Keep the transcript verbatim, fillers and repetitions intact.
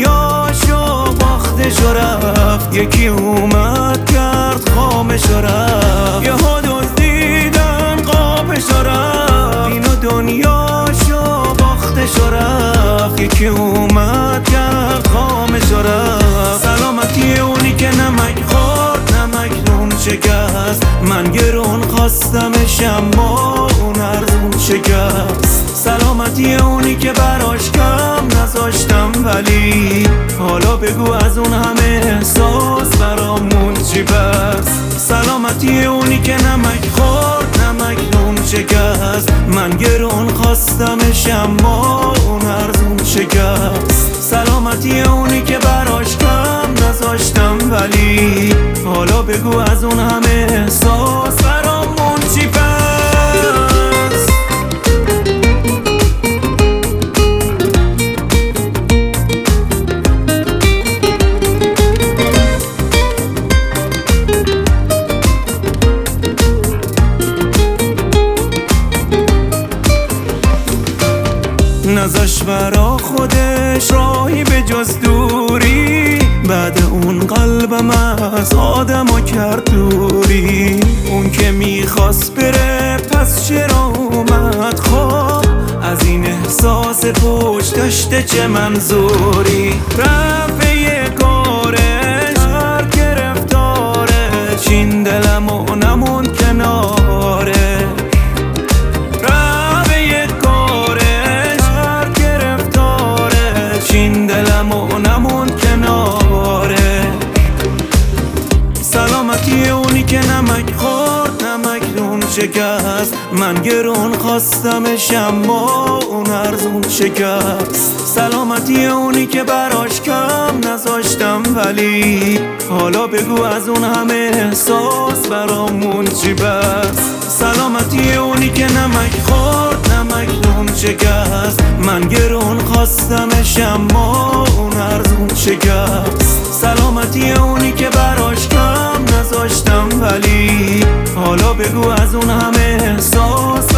دنیاشو باختشو رفت، یکی اومد کرد خامشو رفت. یه ها دزدیدن قابشو رفت، اینو دنیاشو باختشو رفت، یکی اومد کرد خامشو رفت. سلامتی اونی که نمک خورد نمک نون شکست، من گرون خواستمش اما اون ارزون شکست. سلامتی اونی که براش کم نذاشتم، ولی حالا بگو از اون همه احساس برامون چی بس. سلامتی اونی که نمک خورد نمک نون شکست، من گرون خواستمش اما اون ارزون شکست. سلامتی اونی که براش کم نذاشتم، ولی حالا بگو از اون همه احساس برامون چی بس. نذاش برا خودش راهی به جز دوری، بعد اون قلبم از آدمو کرد دوری. اون که میخواست بره پس چرا اومد؟ خب از این احساس پشت داشته چه منظوری؟ رفع یه کارش هر گرفتاره، چین دلم و نموند کناره. چین دلم و نموند کناره. سلامتی اونی که نمک خورد نمک نون شکست، من گرون خواستمش اما اون ارزون شکست. سلامتی اونی که براش کم نذاشتم، ولی حالا بگو از اون همه احساس برامون چی بس. سلامتی اونی که نمک خورد نمک نون شکست، من گرون خواستمش اما اون ارزون شکست. سلامتی اونی که براش کم نذاشتم، ولی حالا بگو از اون همه احساس